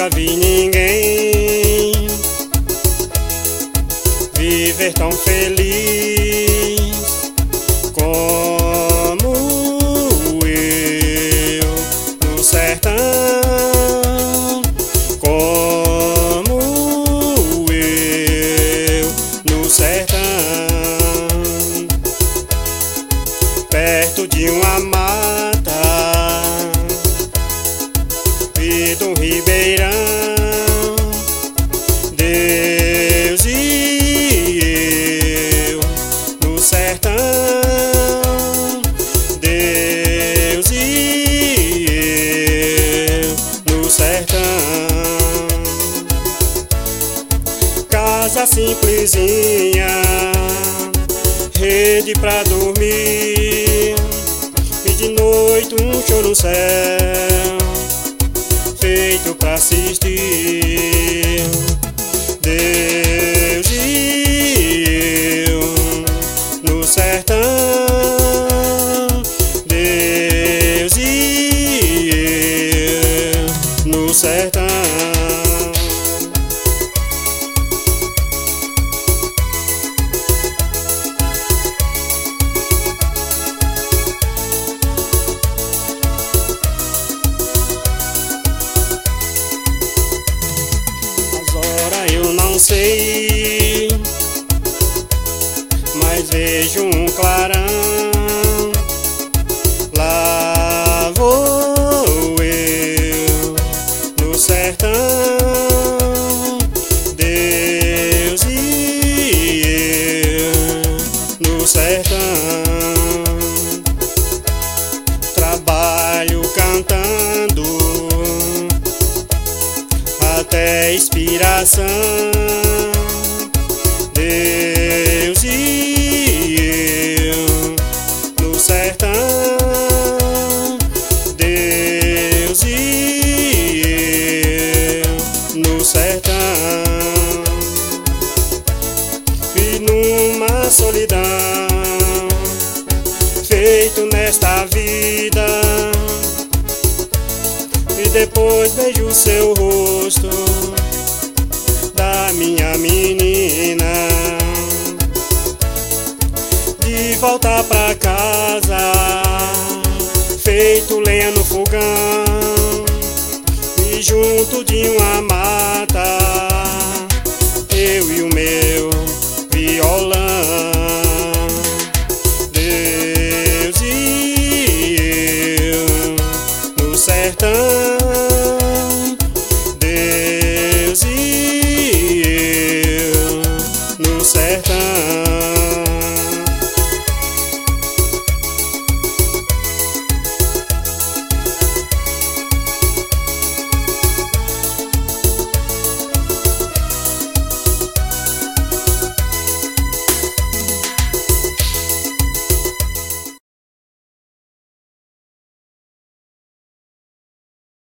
nunca vi ninguém viver tão feliz como eu no sertão, como eu no sertão, perto de uma mata e do ribeirão. Deus e eu no sertão, Deus e eu no sertão. Casa simplesinha, rede pra dormir, e de noite um show no céu feito pra assistir. Deus e eu no sertão, Deus e eu no sertão. Eu não sei, mas vejo um clarão. Lá vou eu no sertão, Deus e eu no sertão. Trabalho cantando até inspiração. Deus e eu no sertão, Deus e eu no sertão. E numa solidão, feito nesta vida, e depois vejo o seu rosto da minha menina. De volta pra casa, feito lenha no fogão, e junto de uma mata